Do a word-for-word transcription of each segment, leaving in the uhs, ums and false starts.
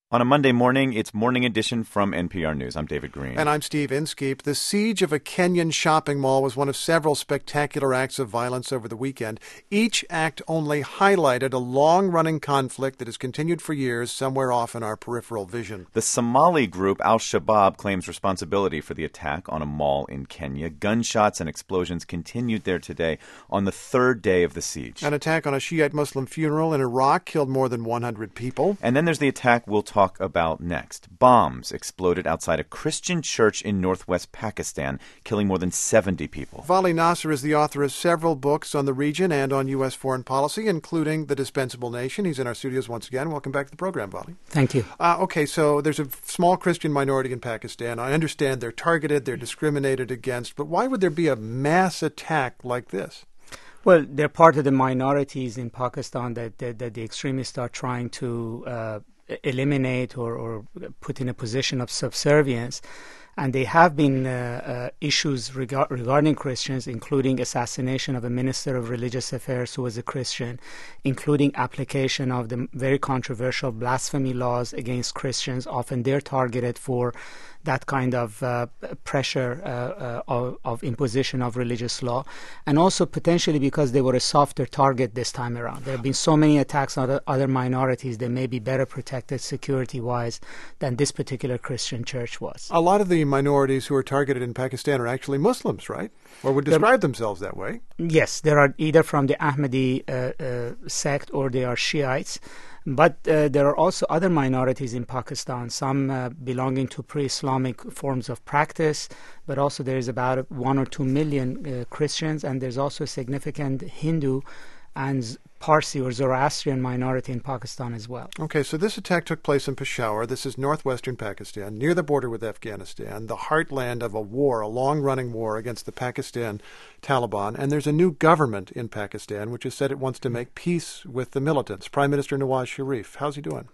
On a Monday morning, it's Morning Edition from N P R News. I'm David Green. And I'm Steve Inskeep. The siege of a Kenyan shopping mall was one of several spectacular acts of violence over the weekend. Each act only highlighted a long-running conflict that has continued for years somewhere off in our peripheral vision. The Somali group Al-Shabaab claims responsibility for the attack on a mall in Kenya. Gunshots and explosions continued there today on the third day of the siege. An attack on a Shiite Muslim funeral in Iraq killed more than one hundred people. And then there's the attack we'll talk about next. Bombs exploded outside a Christian church in northwest Pakistan, killing more than seventy people. Vali Nasr is the author of several books on the region and on U S foreign policy, including The Dispensable Nation. He's in our studios once again. Welcome back to the program, Vali. Thank you. Uh, okay, so there's a small Christian minority in Pakistan. I understand they're targeted, they're discriminated against, but why would there be a mass attack like this? Well, they're part of the minorities in Pakistan that, that, that the extremists are trying to uh, eliminate or, or put in a position of subservience. And there have been uh, uh, issues rega- regarding Christians, including assassination of a minister of religious affairs who was a Christian, including application of the very controversial blasphemy laws against Christians. Often they're targeted for that kind of uh, pressure uh, uh, of, of imposition of religious law, and also potentially because they were a softer target this time around. There have been so many attacks on other, other minorities, they may be better protected security-wise than this particular Christian church was. A lot of the minorities who are targeted in Pakistan are actually Muslims, right? Or would describe They're, themselves that way. Yes, they are either from the Ahmadi uh, uh, sect or they are Shiites. But uh, there are also other minorities in Pakistan, some uh, belonging to pre-Islamic forms of practice, but also there is about one or two million uh, Christians, and there's also a significant Hindu and Parsi or Zoroastrian minority in Pakistan as well. Okay, so this attack took place in Peshawar. This is northwestern Pakistan, near the border with Afghanistan, the heartland of a war, a long-running war against the Pakistan Taliban. And there's a new government in Pakistan which has said it wants to make peace with the militants. Prime Minister Nawaz Sharif, how's he doing?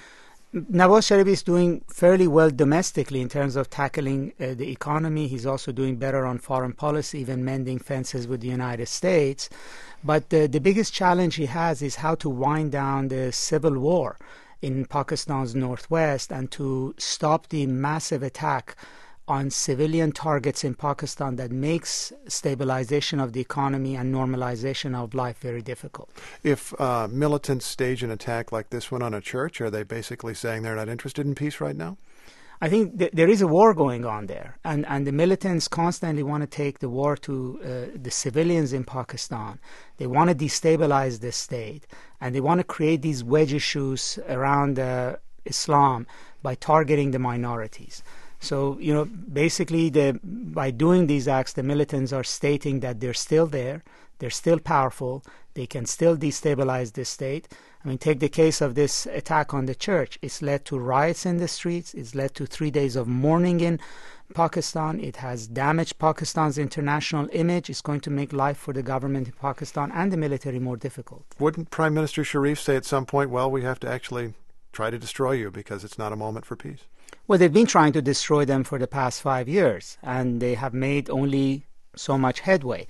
Nawaz Sharif is doing fairly well domestically in terms of tackling uh, the economy. He's also doing better on foreign policy, even mending fences with the United States. But uh, the biggest challenge he has is how to wind down the civil war in Pakistan's northwest and to stop the massive attack on civilian targets in Pakistan that makes stabilization of the economy and normalization of life very difficult. If uh, militants stage an attack like this one on a church, are they basically saying they're not interested in peace right now? I think th- there is a war going on there, and, and the militants constantly want to take the war to uh, the civilians in Pakistan. They want to destabilize the state, and they want to create these wedge issues around uh, Islam by targeting the minorities. So, you know, basically the, by doing these acts, the militants are stating that they're still there, they're still powerful, they can still destabilize the state. I mean, take the case of this attack on the church. It's led to riots in the streets. It's led to three days of mourning in Pakistan. It has damaged Pakistan's international image. It's going to make life for the government in Pakistan and the military more difficult. Wouldn't Prime Minister Sharif say at some point, well, we have to actually try to destroy you because it's not a moment for peace? Well, they've been trying to destroy them for the past five years, and they have made only so much headway.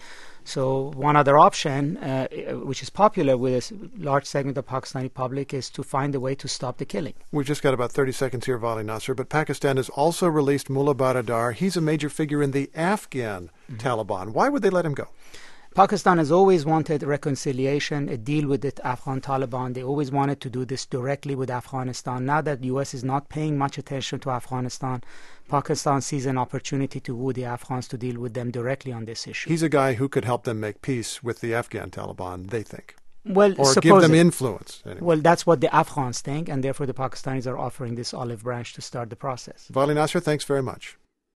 So one other option, uh, which is popular with a large segment of Pakistani public, is to find a way to stop the killing. We've just got about thirty seconds here, Vali Nasr, but Pakistan has also released Mullah Baradar. He's a major figure in the Afghan mm-hmm. Taliban. Why would they let him go? Pakistan has always wanted reconciliation, a deal with the Afghan Taliban. They always wanted to do this directly with Afghanistan. Now that the U S is not paying much attention to Afghanistan, Pakistan sees an opportunity to woo the Afghans to deal with them directly on this issue. He's a guy who could help them make peace with the Afghan Taliban, they think. Well, or give them influence. Anyway. Well, that's what the Afghans think, and therefore the Pakistanis are offering this olive branch to start the process. Vali Nasr, thanks very much.